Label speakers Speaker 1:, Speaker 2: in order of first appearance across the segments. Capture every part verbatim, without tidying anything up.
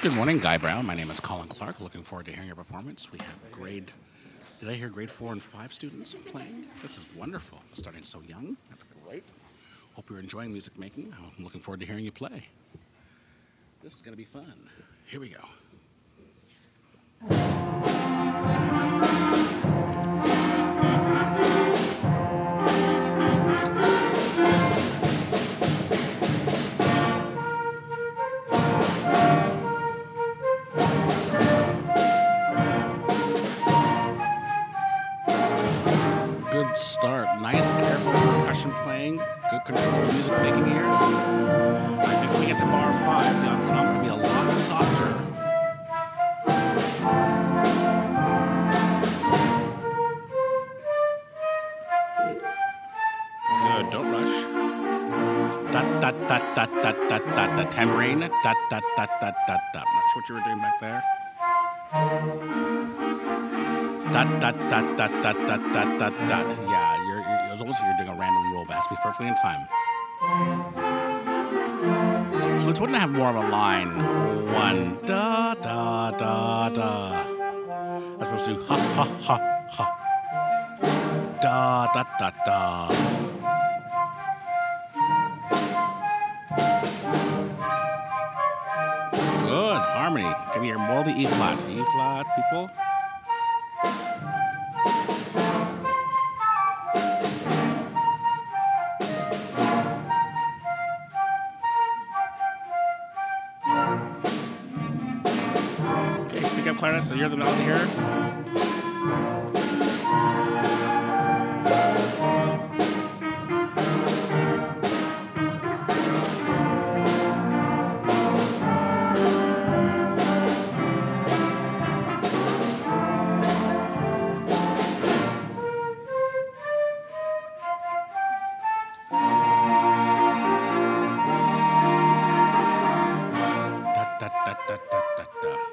Speaker 1: Good morning, Guy Brown. My name is Colin Clark. Looking forward to hearing your performance. We have grade, did I hear grade four and five students playing? This is wonderful. Starting so young. That's great. Hope you're enjoying music making. I'm looking forward to hearing you play. This is going to be fun. Here we go. Good start. Nice, careful percussion playing. Good control music making here. I think when we get to bar five, the ensemble can be a lot softer. Good, don't rush. Dot, dot, dot, dot, dot, dot, dot, dot. Tambourine. Dot, dot, dot, dot, dot, dot. Not sure what you were doing back there. Dot, dot, dot, dot, dot, dot, dot, dot, dot. Yeah, you're, you're, it's almost like you're doing a random roll, but it has to be perfectly in time. Flutes wouldn't have more of a line. One, da, da, da, da. I'm supposed to do ha, ha, ha, ha. Da, da, da, da. Good, harmony. Give me your more of the E flat. E flat, people. Okay, speak up, clarinet, so you're the melody here. Da, da, da, da, da,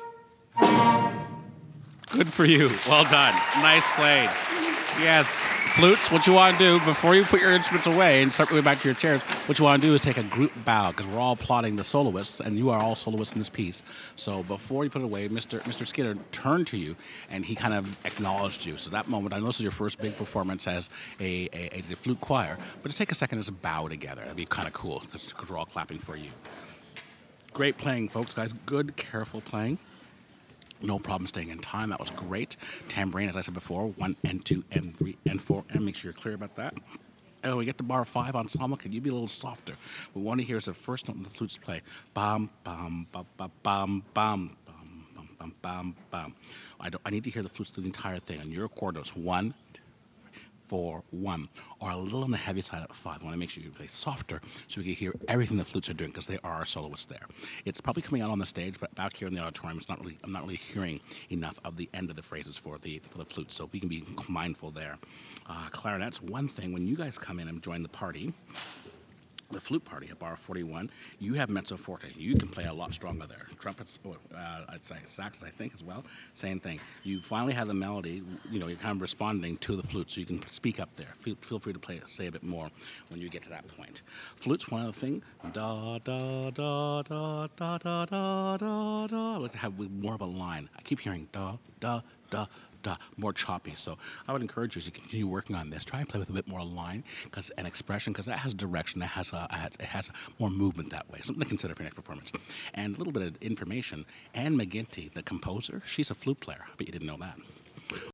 Speaker 1: da. Good for you. Well done. Nice played. Yes. Flutes, what you want to do before you put your instruments away and start moving back to your chairs, what you want to do is take a group bow because we're all applauding the soloists, and you are all soloists in this piece. So before you put it away, Mister Mister Skinner turned to you, and he kind of acknowledged you. So that moment, I know this is your first big performance as a, a, a flute choir, but just take a second to bow together. That'd be kind of cool because we're all clapping for you. Great playing, folks, guys. Good, careful playing. No problem staying in time. That was great. Tambourine, as I said before, one and two and three and four, and make sure you're clear about that. Oh, we get to bar five ensemble. Can you be a little softer? We want to hear is the first note the flutes play. Bam, bam, bam, bam, bam, bam, bam, bam, bam, bam, bam. I don't. I need to hear the flutes through the entire thing. On your chord notes, one, four, one, or a little on the heavy side at five. I want to make sure you play softer so we can hear everything the flutes are doing because they are our soloists there. It's probably coming out on the stage, but back here in the auditorium, it's not really. I'm not really hearing enough of the end of the phrases for the for the flutes, so we can be mindful there. Uh, clarinets, one thing when you guys come in and join the party. The flute party at bar forty-one, you have mezzo forte. You can play a lot stronger there. Trumpets, uh, I'd say sax, I think, as well. Same thing. You finally have the melody. You know, you're kind of responding to the flute, so you can speak up there. Feel, feel free to play, say a bit more when you get to that point. Flutes, one other thing. Da da da da da da da da da. I like to have more of a line. I keep hearing da da da. Duh, more choppy. So I would encourage you to continue working on this. Try and play with a bit more line because and expression because that has direction. It has a, it has more movement that way. Something to consider for your next performance. And a little bit of information. Anne McGinty, the composer, she's a flute player. I bet you didn't know that.